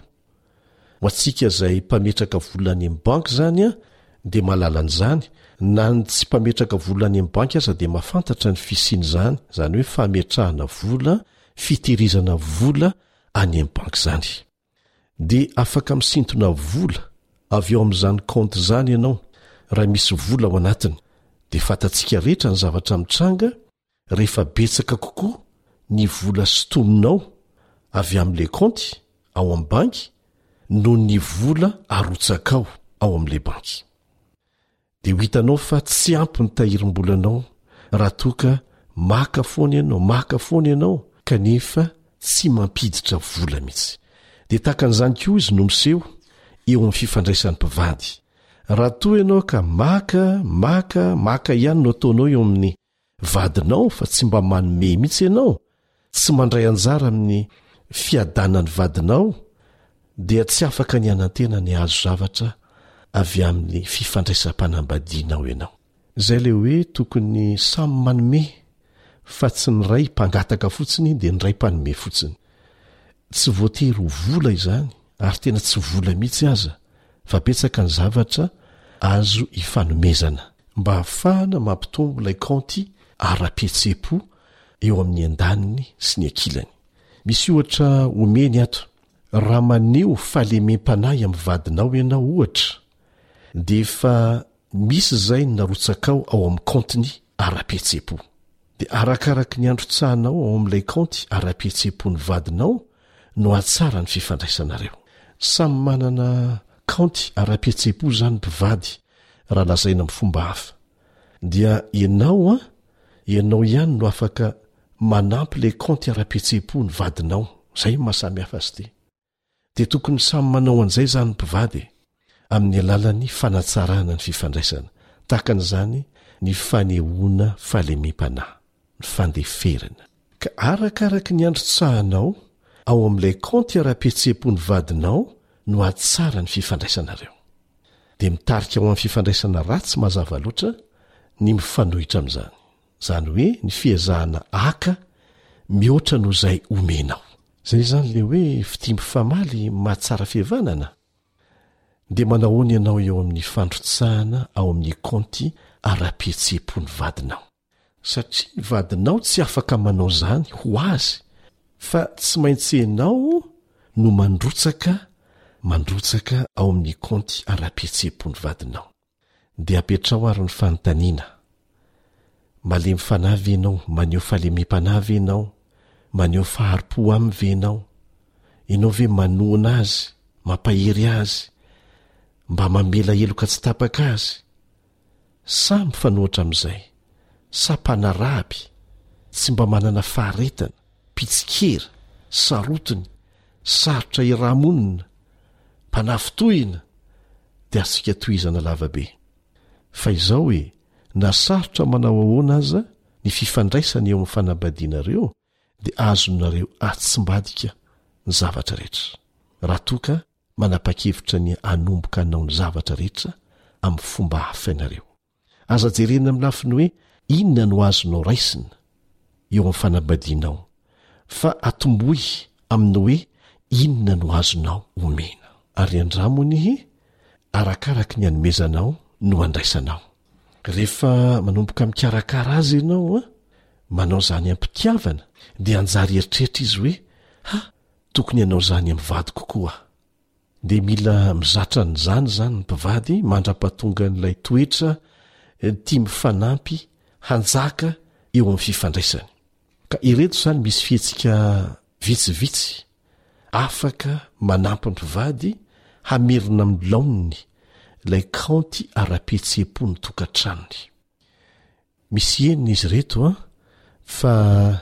Ho antsika izay mpametraka vola any amin'ny banky izany a dia mahalala an'izany, na ny tsy mpametraka vola any amin'ny banky aza dia mahafantatra ny fisiany izany, izany hoe fametrahana vola, fitehirizana vola any amin'ny banky izany. Dia afaka misintona vola avy eo amin'izany kaonty izany ianao raha misy vola ao anatiny. Dia fantatsika rehetra ny zavatra mitranga rehefa betsaka kokoa ny vola sotominao avy amin'ilay kaonty ao amin'ny banky no ny vola arotsakao ao amin'ilay banky. Dia ho hitanao fa tsy ampy ny tahirim-bolanao raha toa ka maka foana ianao, maka foana ianao kanefa tsy mampiditra vola mihitsy. Dia tahakan'izany koa izy no miseho eo amin'ny fifandraisan'ny mpivady. Raha toa ianao ka maka, maka, maka ihany no ataonao eo amin'ny vadinao fa tsy mba manome mihitsy ianao, tsy mandray anjara amin'ny fiadanany vadinao, dia tsy afaka ny anantena ny azo zavatra avy amin'ny fifandraisam-panambadianao ianao. Izay le hoe tokony samy manome fa tsy ny ray mpangataka fotsiny dia ny ray mpanome fotsiny. Tsy voatery ho vola izany ary tena tsy vola mihitsy aza fa betsaka ny zavatra azo hifanomezana mba hahafahana mampitombo ilay kaonty ara-pihetsepo eo amin'ny andaniny sy ny ankilany. Misy ohatra omeny ato, raha maneho fahalemem-panahy amin'ny vadinao ianao ohatra, dia efa misy izay ny narotsakao ao amin'ny kaontiny ara-pihetsepo. Dia arakaraka ny androtsahanao ao amin'ilay kaonty ara-pihetsepo ny vadinao no atsara ny fifandraisanareo. Samy manana kaonty ara-pihetsepo izany mpivady raha lazaina amin'ny fomba hafa. dia ianao a ianao ihany no afaka manampy le konty ara-pihetsepo ny vadinao zay mahasamy hafa azy ty de tokony samy manao an'izay zany mpivady amin'ny alalan'ny fanatsarana ny fifandraisana tahaka an'izany ny fanehoana fahalemem-panahy ny fandeferana ka arakaraka ny androtsahanao ao amin'ilay konty ara-pihetsepo ny vadinao no atsara ny fifandraisanareo de mitarika ao amin'ny fifandraisana ratsy mazava loatra ny mifanohitra amin'izany zany hoe ny fiezahana aka mihoatra no izay omenao zay zany le hoe fitimby famaly mahatsara fihavanana de manahoany ianao eo amin'ny fandrotsahana ao amin'ny konty ara-pihetsepo ny vadinao satria ny vadinao tsy afaka manao zany ho azy fa tsy maintsy ianao no mandrotsaka mandrotsaka ao amin'ny konty ara-pihetsepo ny vadinao de apetrao ary ny fanontaniana malemy fanahy ve ianao maneho fahalemem-panahy ve ianao maneho faharim-po aminy ve ianao ianao ve manoana azy mampahery azy mba mamela eloka tsy tapaka azy sa mifanohitra amin'izay sa mpanaraby tsy mba manana faharetana pitsikera sarotiny sarotra iramonina mpanafitohina de asika tohizana lavabe fa izao hoe na sarotra manao ahoana aza ny fifandraisana eo amin'ny fanambadianareo de azonareo atsimbadika ny zavatra rehetra raha toka manapa-kevitra ny anomboka anao ny zavatra rehetra amin'ny fomba hafa ianareo aza jerena amin'ny lafiny hoe inona no azonao raisina eo amin'ny fanambadianao fa atomboy amin'ny hoe inona no azonao omena ary andramony arakaraka ny anomezanao no andraisanao rehefa manomboka mikarakara azy ianao a manao zany ampitiavana de anjary eritreritra izy hoe ha tokony ianao zany amin'ny vady kokoa de mila mizatra ny zany zany ny mpivady mandra-patonga n'ilay toetra tia mifanampy hanjaka eo amin'ny fifandraisany ka ireto zany misy fihetsika vitsivitsy afaka manampy ny mpivady hamerina amin'ny laoniny ilay kaonty ara-pihetsepo ny tokantranony misy enina izy reto a fa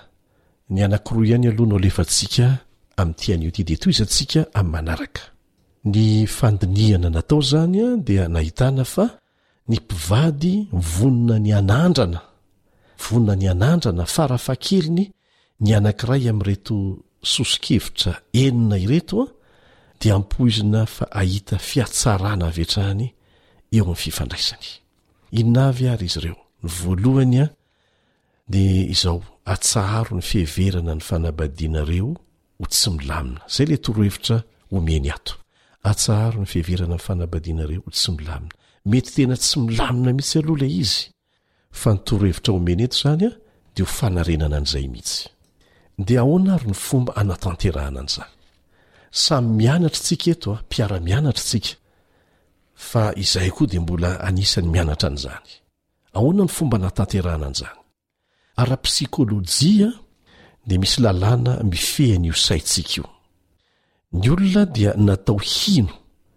ny anankiroa ihany aloha no lefantsika amin'n'tian'io ty de toy izantsika amin'ny manaraka ny fandiniana natao zany a dia nahitana fa ny mpivady vonona ny anandrana vonona ny anandrana farafakeliny ny anankiray amin'reto sosikevitra enina ireto a dia ampoizina fa ahita fiatsarana avetrany eo amin'ny fifandraisany inona avy ary izy ireo ny voalohany a de izao atsaharo ny fiheverana ny fanambadianareo ho tsy milamina zay le torohevitra omeny ato atsaharo ny fiheverana ny fanambadianareo ho tsy milamina mety tena tsy milamina mihitsy aloha le izy fa ny torohevitra omeny eto zany a de ho fanarenana an'izay mihitsy de ahoana ary ny fomba anatanterahana an'izany samy mianatra tsika eto a mpiara-mianatra tsika fa izay koa de mbola anisany mianatra an'izany ahoana ny fomba anatanterahana an'izany ara-psikolojia de misy lalàna mifehany io saitsika io ny olona dia natao hino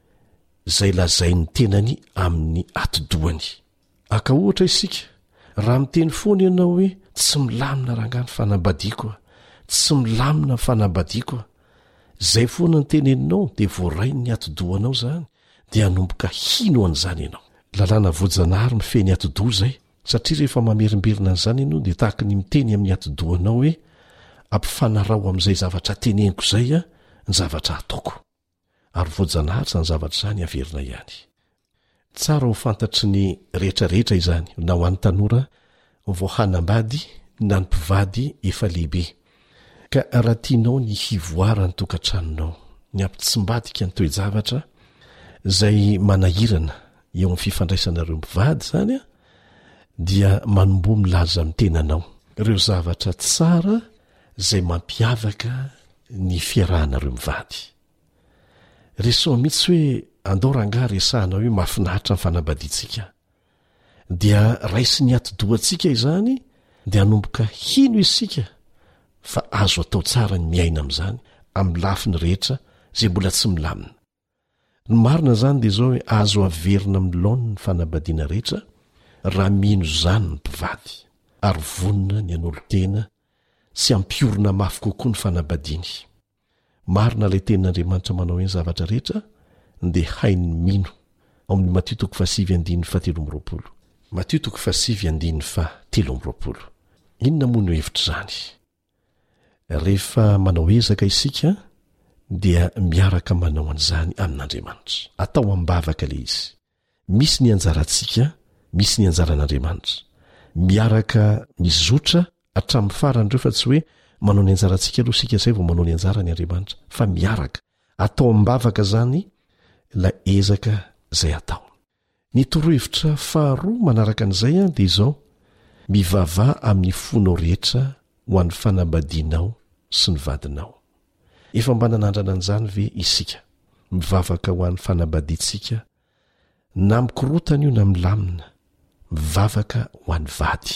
zay lazai ny tenany amin'ny atidohany aka ohatra isika raha miteny foana ianao hoe tsy milamina rangany fanambadiako tsy milamina fanambadiakoa zay foana ny teneninao de voarai ny atidohanao zany de anomboka hino an'izany ianao lalàna voajanahary mifehny atidoha zay satria rehefa mamerimberina an'izany ianao de tahaka ny miteny amin'ny atidohanao hoe ampifanarao amin'izay zavatra teneniko zay a ny zavatra ataoko ary voajanahary zany zavatra zany averina ihany tsara ho fantatry ny rehetrarehetra izany na ho an'ny tanora vo hanambady na ny mpivady efa lehibe ka raha tianao ny hivoara ny tokantranonao ny ampitsimbadika ny toe-javatra zay manahirana eo amin'ny fifandraisanareo mpivady zany a dia manombo milaza amin'ny tenanao ireo zavatra tsara zay mampiavaka ny fiarahanareo mivady reso mihitsy hoe andao ranga resahanao hoe mahafinahitra ny fanambadiantsika dia raisy ny atidohantsika izany de anomboka hino isika fa azo atao tsara ny miaina amin'izany amin'ny lafiny rehetra zay mbola tsy milamina ny marina zany de zao hoe azo averina amin'ny laoniny fanambadiana rehetra raha mino zany ny mpivady ary vonina ny an'olo-tena sy ampiorina mafy kokoa ny fanabadiany. Marina ilay tenin'Andriamanitra manao hoe ny zavatra rehetra dia hainy mino. Ao amin'ny Matio toko fasivy andininy fahatelo amby roapolo. Matio toko fasivy andininy fahatelo amby roapolo. Inona moa no hevitra zany? Rehefa manao ezaka isika dia miaraka manao an'izany amin'Andriamanitra. Atao ambavaka ilay izy. Misy ny anjarantsika, misy ny anjaran'Andriamanitra. Miaraka mizotra hatramin'ny farany ireo fa tsy hoe manao ny anjarantsika aloha sika izay vao manao ny anjarany Andriamanitra, fa miaraka atao ambavaka zany la ezaka izay atao. Ny torohevitra faharoa manaraka an'izay a dia izao: mivavah amin'ny fonao rehetra ho an'ny fanambadianao sy ny vadinao. Efa mba nanandrana an'izany ve isika? Mivavaka ho an'ny fanambadiantsika, na mikorotana io na milamina, mivavaka ho an'ny vady.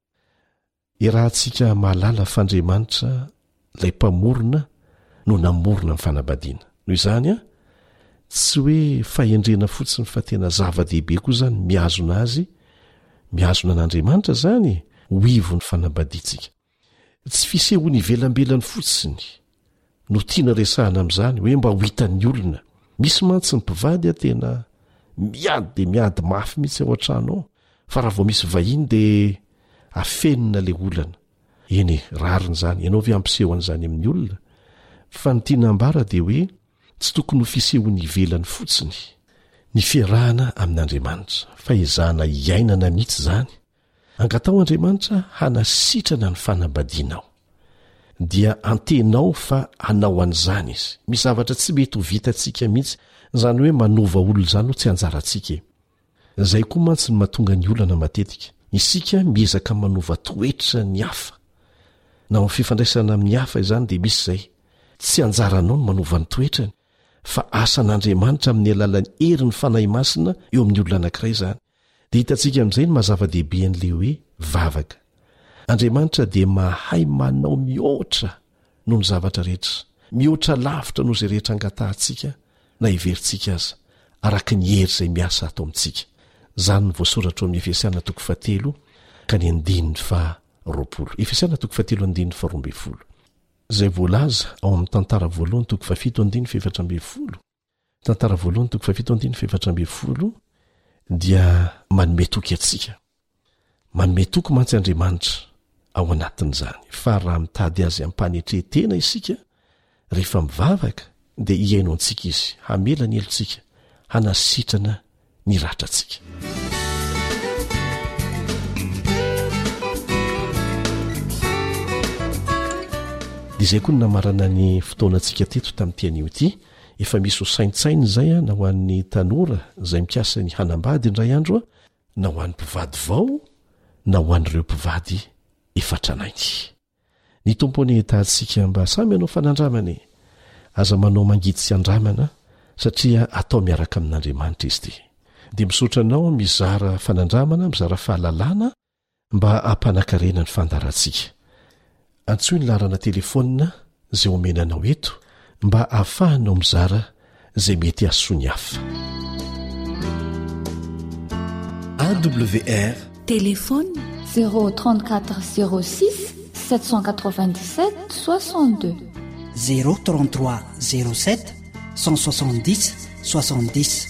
Irahantsika mahalala f'Andriamanitra ilay mpamorona no namorona ny fanambadiana. Noho izany a, tsy hoe fahendrena fotsiny fa tena zava-dehibe koa zany miazona azy, miazona an'Andriamanitra zany ho ivo ny fanambadiantsika. Tsy fisehoany ivelambelany fotsiny no tiana resahana amin'izany hoe mba ho hitan'ny olona. Misy mantsy ny mpivady a tena miady dia miady mafy mihitsy ao an-trano ao, fa raha vao misy vahiny dia afenina ilay olana. Eny, rariny zany, ianao ve ampiseho an'izany amin'ny olona? Fa ny tiana ambara dia hoe tsy tokony ho fisehoany ivelany fotsiny ny fiarahana amin'Andriamanitra, fa izahana iainana mihitsy zany. Angatao Andriamanitra hanasitrana ny fanambadianao, dia antenao fa hanao an'izany izy. Misy zavatra tsy mety ho vitantsika mihitsy, zany hoe manova olona zany ho tsy anjarantsika. Zay koa mantsy ny mahatonga ny olana matetika. Isika miezaka manova toetra ny hafa. Na amin'ny fifandraisana amin'ny hafa izany dia misy izay. Tsy anjaranao ny manova ny toetrany, fa asan'Andriamanitra amin'ny alalan'ny herin'ny fanahy masina eo amin'ny olona anankiray izany. Dia hitantsika amin'izay ny mazava-dehibe an'ilay hoe vavaka. Andriamanitra dia mahay manao mihoatra noho ny zavatra rehetra, mihoatra lavitra noho izay rehetra angatahantsika na iverintsika aza, araka ny hery izay miasa atao amintsika. Zany ny voasoratra ao amin'ny Efesiana toko fahatelo ka ny andininy fa roapolo. Efesiana toko fahatelo andininy fa roa ambin'ny folo. Izay voalaza ao amin'ny tantara voalohany toko fafito andininy fa efatra ambin'ny folo. Tantara voalohany toko fafito andininy fa efatra ambin'ny folo dia manome toky atsika. Manome toky mantsy Andriamanitra ao anatin'izany. Fa raha mitady azy ampanetretena isika, rehefa mivavaka dia hiaino antsika izy, hamela ny helontsika, hanasitrana ny ratratsika. Dia izay koa ny namarana ny fotoanantsika teto tamin'ity anio ity. Efa misy ho saintsainy izay a, na ho an'ny tanora izay mikasa ny hanambady indray andro a, na ho an'ny mpivady vao, na ho an'ireo mpivady efa tranainy. Ny tompony tahantsika mba samy anao fanandramana, aza manao mangidy sy andramana satria atao miaraka amin'Andriamanitra izy ity. Dia misaotra anao mizara fanandramana, mizara fahalalana mba hampanankarena ny fandarantsika. Antsoy ny larana telefonina izay omenanao eto mba ahafahanao mizara izay mety hahasoany hafa. A W R Téléphone zéro trente-quatre zéro six sept cent quatre-vingt-dix-sept soixante-deux zéro trente-trois zéro sept cent soixante-dix soixante-dix.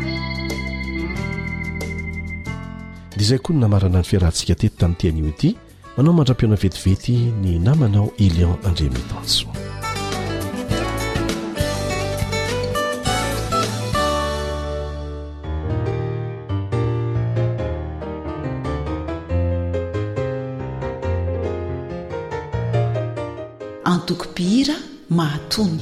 Dia izay koa ny namarana ny fiarahantsika teto tamin'ity anio ity, manao mandra-piona vetivety ny namanao Elion Andriamitanso. Antokopihira mahatony.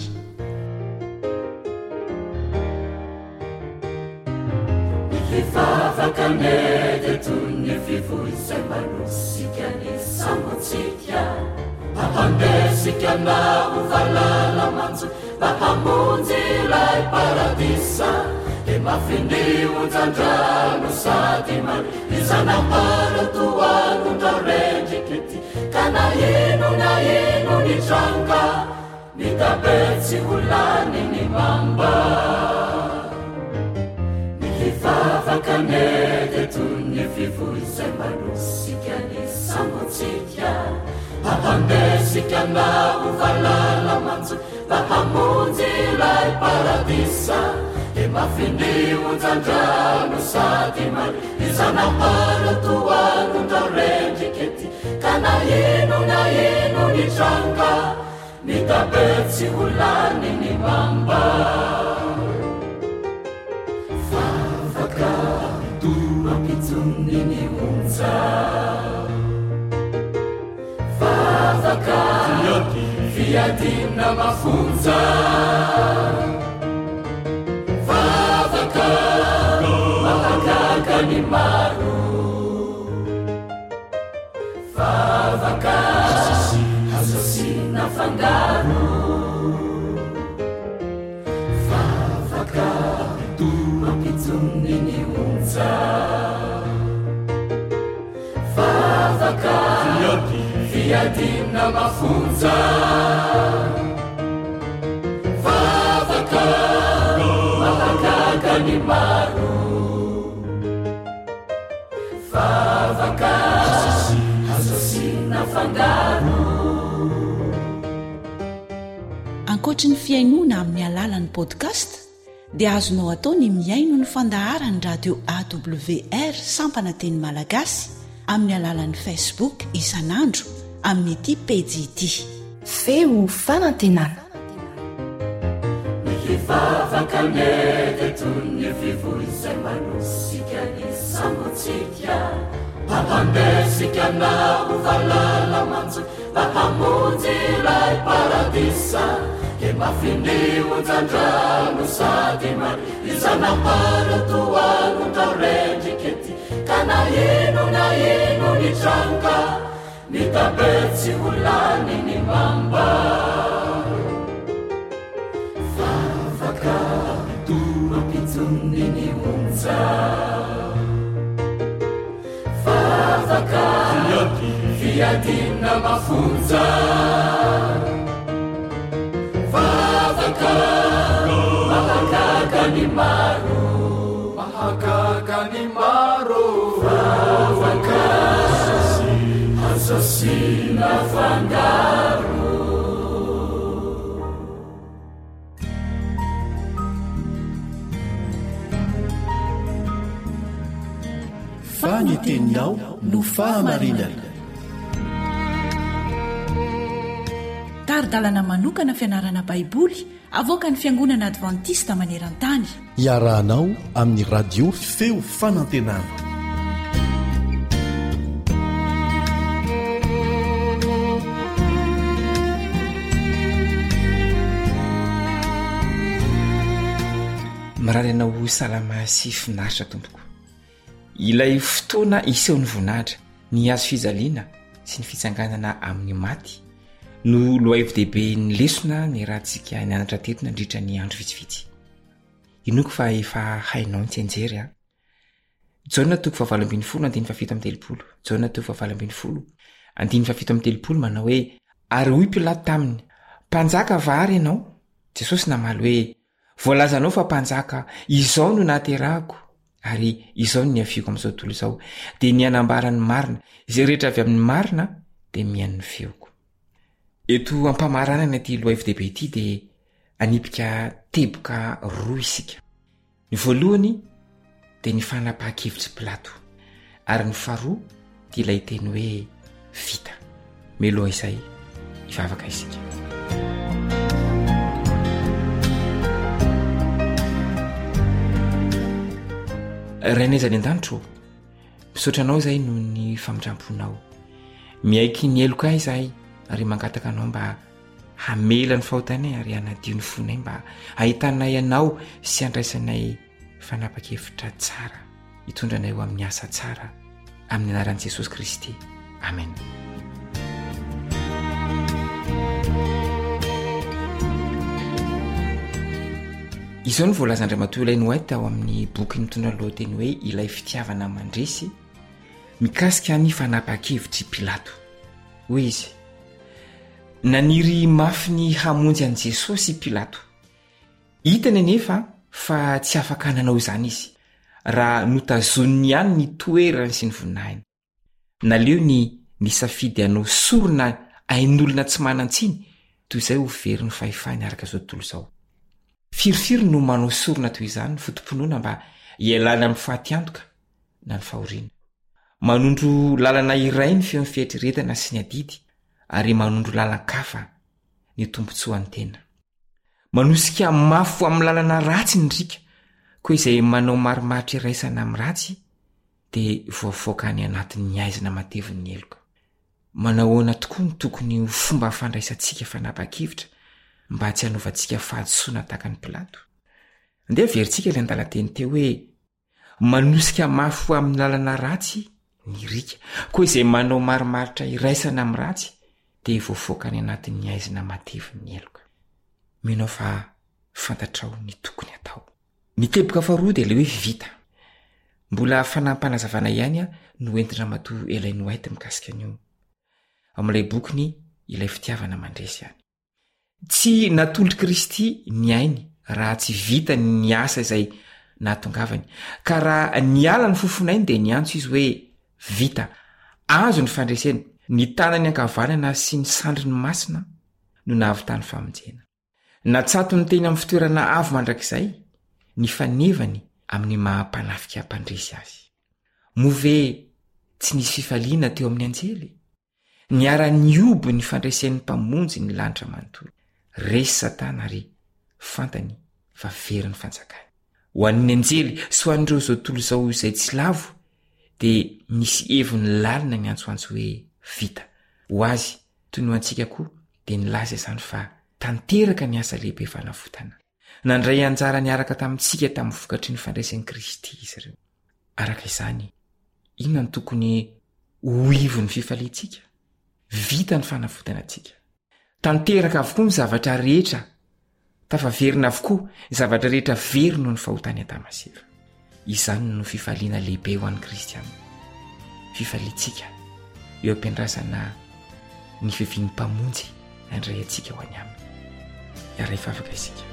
Fifavaka nede tunye fivuise manusika ni samutsikia Ahandesika na uvalala manzu Bahamunzi lai paradisa E mafindi uzandrano satimari Izana hara tuwanu tareji kiti Kana hinu na hinu ni changa Nitabetsi hulani ni mamba Fifavaka nede tunye fivoizay manosika ny samotsika ahandesika na ovalala manjo mba hamonjy ilay paradisa e mafindionjandrano sady mary izanahara toano ndao rendrikety ka na ino na ino ny tranga ny tabetsy holany ny mamba favaka doapitsony ny onja favaka fiadina mafonja favaka mahagaga ny maro favaka hazasina fangaro favaka doapitsony ny onja favaka fiadina mafonja favaka mahagaga ny maro favaka hazasina fangaro. Ankoatra ny fiainoana amin'ny alalan'ny podcast dia azonao atao ny miaino ny fandaharany radio A W R sampana teny malagasy amin'ny alalan'ny Facebook isanandro amin'ny ity pejy ity feo fanantenana. Mihivavaka nety toy ny fivoizay manosika ny samotsika ahandesika na ovalala manjo mba hamonjy ilay paradisa e mafindionjandrano sady mary izanahara toano ndao rendrikety ka na ino na ino ny tranga ny tabetsy holany ny mamba favaka doapitsony ny onja favaka fiadina mafonja favaka mahagaga ny maro mahagaga ny maro favaka hazasina fangaro. Faniteninao no fahamarinana. Taridalana manokana fianarana baiboly avoaka ny fiangonana advantista maneran-tany. Iarahanao amin'ny radio feo fanantenana. Mirary anao salama sy finaritra tompoko. Ilay fotoana iseho ny voninahitra, ny azo fijaliana sy ny fitsanganana amin'ny maty no lohahevi-dehibe ny lesona ny rahantsika nianatra teto nandritra ny andro vitsivitsy. Inoko fa efa hainao ny tsenjery a. Jaona toko fahavalo ambin'ny folo andiny fafito amin'ny telopolo. Jaona toko fahavalo ambin'ny folo andiny fafito amin'ny telopolo manao hoe ary hoy Pilato taminy, mpanjaka vary ianao? Jesosy namaly hoe voalazanao fa mpanjaka, izao no naterahako ary izao no niafiako amin'izao tontolo izao, dia ny anambarany marina, izay rehetra avy amin'ny marina dia mihaino ny feoko. Eto ampamaranana ity lohahevi-dehibe ity dia anipika teboka roa isika. Ny voalohany dia ny fanapahan-kevitry Pilato, ary ny faharoa dia ilay teny hoe vita. Mialoha izay hivavaka isika. Rainezany an-danitro, misaotranao izay no ny famindramponao. Miaiky ny eloka izahay ary mangataka anao mba hamela ny fahotana ary hanadio ny fonay mba hahitanay ianao sy handraisanay fanapa-kevitra tsara, hitondranay eo amin'ny asa tsara amin'ny anaran'i Jesosy Kristy. Amen. Izao ny voalazandramatoa ilay Noaita ao amin'ny boky mitondra ny lohateny hoe ilay fitiavana mandresy mikasika ny fanapa-kevitry Pilato. Hoy izy, naniry mafy ny hamonjy an'i Jesosy Pilato. Hitany anefa fa tsy afaka nanao izany izy, raha notazoniny ihany ny toerany sy ny voninahiny. Naleo ny nisafidy anao sorona ain'olona tsy manantsiny toy izay ho very ny fahefany araka izao tontolo izao. Firofiry no manao sorona toy izany ny fotomponoana mba hialana amin'ny fahatyantoka na ny fahoriana. Manondro lalana iray ny feo ny fihetreretana sy ny adidy ary manondro lalan-kafa ny tombontsoan'ny tena. Manosika mafo amin'ny lalana ratsy ny rika, koa izay manao marimaritra iraisana amin'ny ratsy dia voavoaka any anatin'ny aizina matevin'ny eloka. Manahoana tokoa ny tokony ho fomba fandraisantsika fanapa-kevitra mba tsy hanaovantsika fahadosoana tahaka ny Pilato. Andeha averintsika ilay an-dalateny teo hoe manosika mafo amin'ny lalana ratsy ny rika, koa izay manao marimaritra iraisana amin'ny ratsy dia voavoaka any anatin'ny aizina matevin'ny eloka. Mino fa fantatrao ny tokony atao. Ny teboka faharoa dia ilay hoe vita. Mbola fanampanazavana ihany no entina matoa Ellen White mikasika an'io amin'ilay bokiny ilay fitiavana mandresy ihany. Tsy natolotry Kristy ny ainy raha tsy vita ny asa izay nahatongavany, ka raha niala ny fofonainy dia niantso izy hoe vita, azo ny fandresena. Ny tanany ankavanana sy ny sandriny masina no nahavitany famonjena. Natsato ny teny amin'ny fitoerana avo mandrakizay ny fanevany amin'ny mahampanafika mpandresy azy. Move tsy nisy fifaliana teo amin'ny anjely. Niara niobo ny fandresen'ny mpamonjy ny lanitra manontolo. Resy Satana ary fantany fa very ny fanjakany. Ho an'ny anjely sy ho an'ireo zao tontolo izao izay tsy lavo dia nisy heviny lalina ny antsoantso hoe vita. Ho azy toy ny antsika koa dia nilaza izany fa tanteraka ny asa lehibe fanafotana. Nandray anjara niaraka tamintsika tamin'ny vokatry ny fandraisan'i Kristy izy ireo. Araka izany, inona ny tokony ho ivo ny fifaliantsika? Vita ny fanafotana antsika. Tanteraka avokoa ny zavatra rehetra, tafaverina avokoa ny zavatra rehetra very noho ny fahotany an-tamaseva. Izany no fifaliana lehibe ho an'ny Kristiana. Fifaliantsika eo ampiandrasana ny fivian'ny mpamonjy handray antsika ho any aminy. Iara ifafaka isika.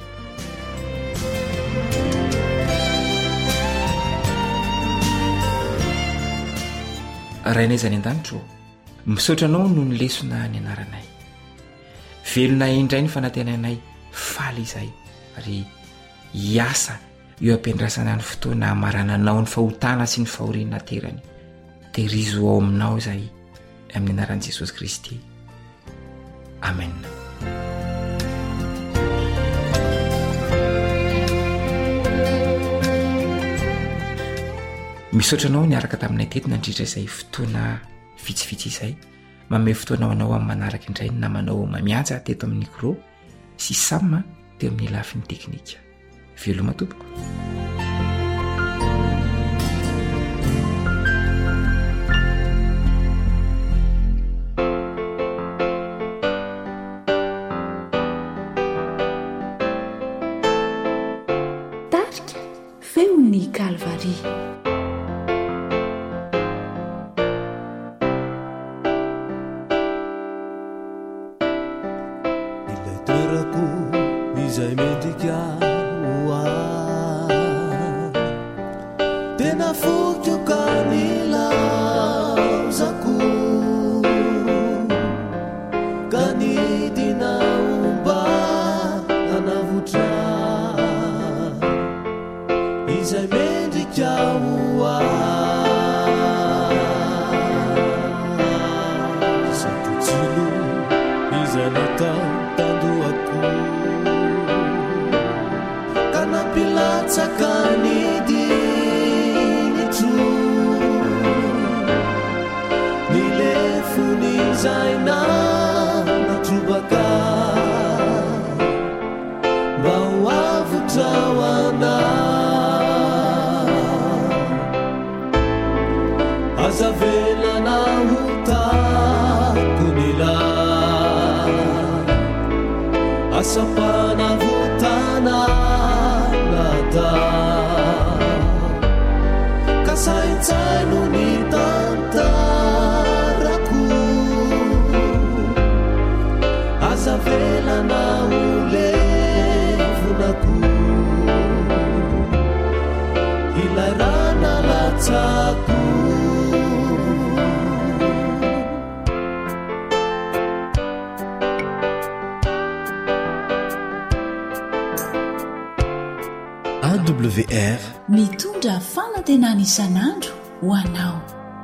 Rainay izany an-danitro, misaotra anao no ny lesona ny anaranay. Velona indray ny fanantenanay faly izay ary hiasa eo ampiandrasana ny fotoana hamarananao ny fahotana sy ny fahoriana terany. Terizo ao aminao izay amin'ny anaran'i Jesosy Kristy. Amen. Misaotra anao niaraka taminay teto nandritra izay fotoana vitsivitsy izay. Manome fotoanao anao amin'ny manaraka indray ny namanao mamianja teto amin'ny micro sy Sam teo amin'ny lafin'ny teknika. Veloma tompoko. Tarika feon'ny Kalvari. Izay mendrika hoa tena fokyoka nilazako ka nidina omba anavotra izay mendrika hoa sakotsilo izay natao tandoako Pilatsaka nidi ni tu w r mitondra fanantenana isan'andro ho anao.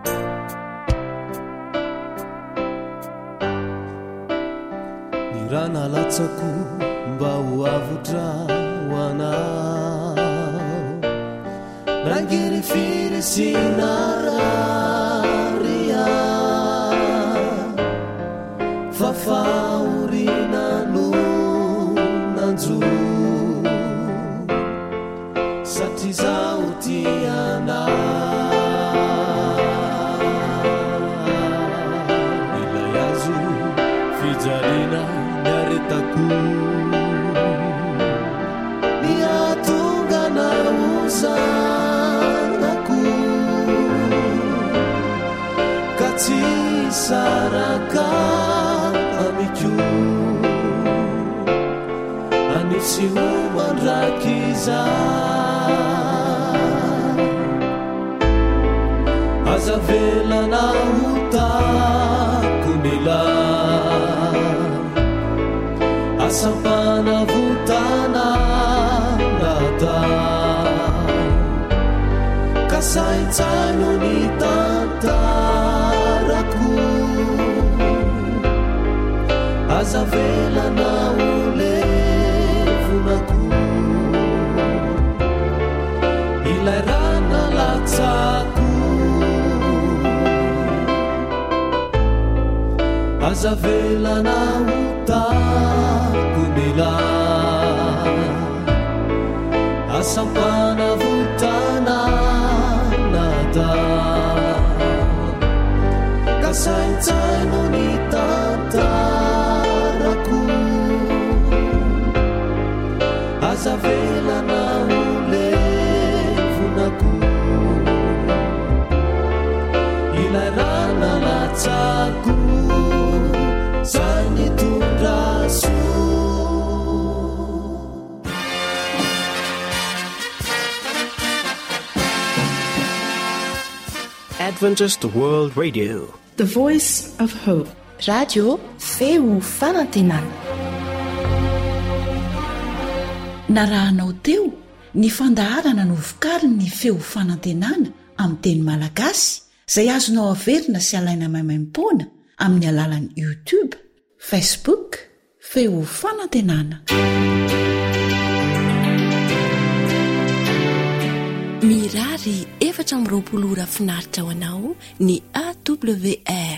ny rana latsako mba ho avotra ho anao nangery firy sinaria fa faorina no nanjo satria zao tiana ilay azo fijalina niaretako niatonga naozanako ka tsy saraka amiko anisy homandrakiza azavelana hotako nila asampana votana nata kasaintsaino ny tantarako azavelana olevonako ilay rana latsako azavelana hotako nila asampana votana nata kasaintsaino ny tantarako azavelana olevonako ilay rana latsako zany tondraso Adventist World Radio, the voice of hope. Radio feo fanantenana. narahanao teo ny fandaharana no vokariny ny feo fanantenana amin'ny teny malagasy izay azonao averina sy alaina maimaim-poana amin'ny alalan'ny YouTube, Facebook, feo fanantenana. Mirary efatra amby roapolo ora finaritra ho anao ny A W R.